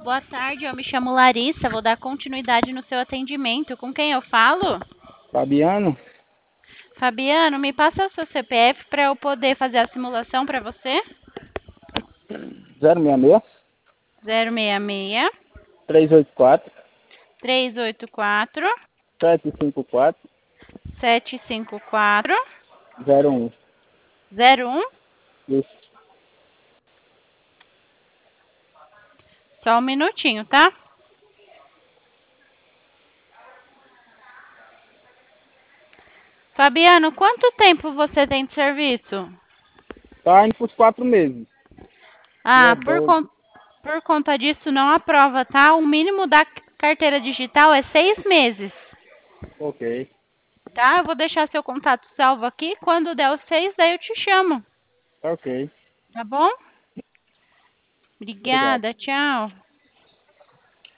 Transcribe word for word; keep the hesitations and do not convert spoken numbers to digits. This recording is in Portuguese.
Boa tarde, eu me chamo Larissa, vou dar continuidade no seu atendimento. Com quem eu falo? Fabiano, Fabiano, me passa o seu C P F para eu poder fazer a simulação para você. zero seis seis, zero seis seis, três oito quatro, três oito quatro, sete cinco quatro, sete cinco quatro, zero um. zero um. Isso. Só um minutinho, tá? Fabiano, quanto tempo você tem de serviço? Tá indo pros quatro meses. Ah, Dia por, doze. con- por conta disso não aprova, tá? O mínimo da carteira digital é seis meses. Ok. Tá? Eu vou deixar seu contato salvo aqui. Quando der os seis, daí eu te chamo. Tá ok. Tá bom? Obrigado. Obrigada, tchau.